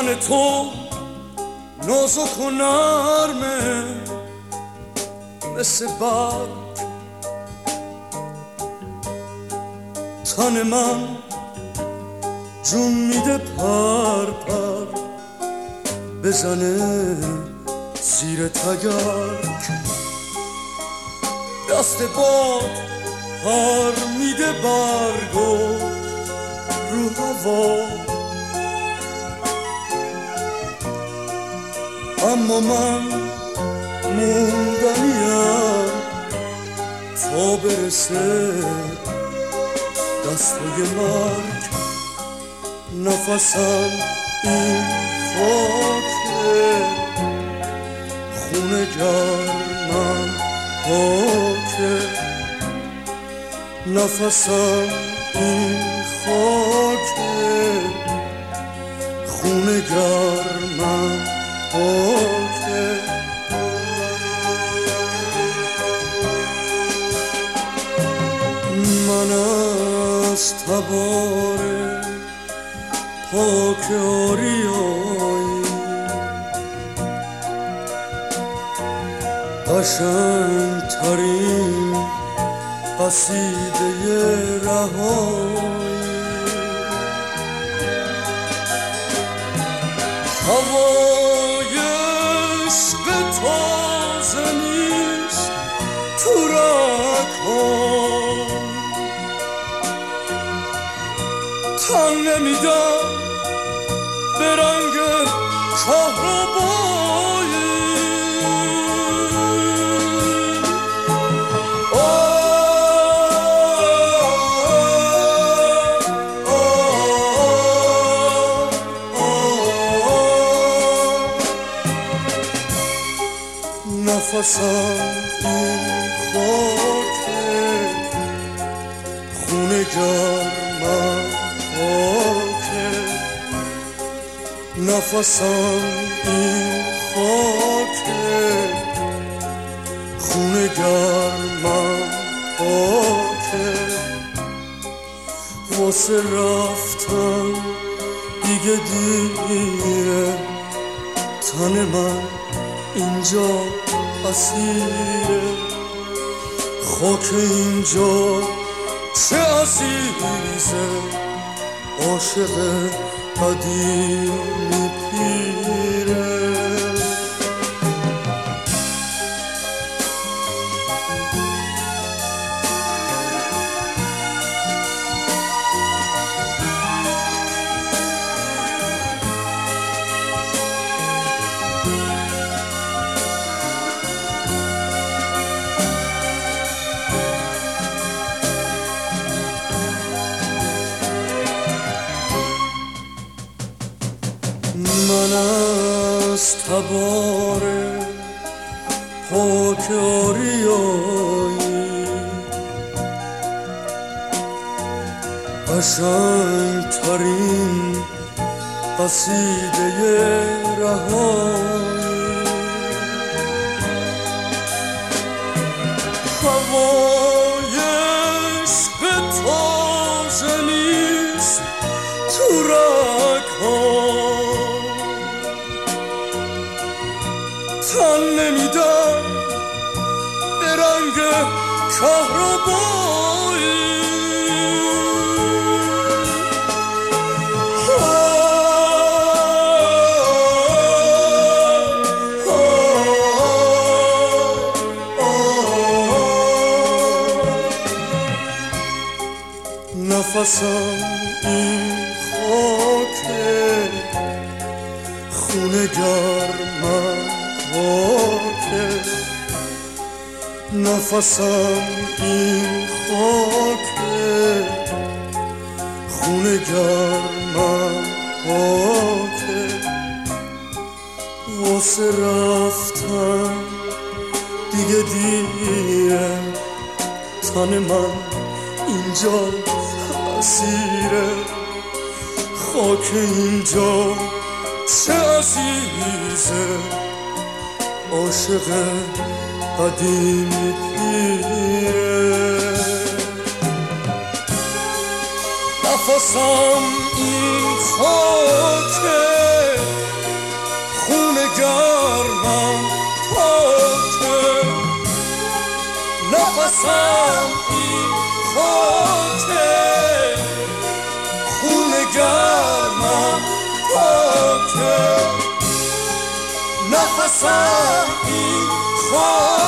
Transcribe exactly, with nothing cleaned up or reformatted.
تن تو نازک و نرمه مثل برگ، تن من جون میده پر پر بزنه زیر تگرگ. دست باد پر میده برگو رو هوا، اما من موندنیم تا برسه دستای مرگ. نفسم این خاکه، خونه گرمم پاکه. نفسم این خاکه، خونه گرمم پاکه. من از تبار پاک آریایی قشنگ ترین قصیده رهایی. هوای عشق تازه نیست تو رگ‌هام، تن نمیدم به رنگ کهربایی. نفسم این خاکه، خونه گرمم پاکه. نفسم این خاکه، خونه گرمم پاکه. واسه رفتن دیگه دیره، تن من اینجا اسیره. خاک اینجا چه عزیزه، عاشق قدیمی پیره. من از تبار پاک آریایی قشنگ ترین قصیده رهایی. هوای عشق تازه نیست تو رگ‌هام، تن نمیدم به رنگ کهربایی. نفسم این خاکه، خونه گرمم پاکه. نفسم این خاکه، خونه گرمم پاکه. واسه رفتن دیگه دیره، تن من اینجا اسیره. خاک اینجا چه عزیزه، عاشق قدیمی پیره. نفسم این خاکه، نفسم این خاکه، خون گرمم پاکه، نفسم این خاکه.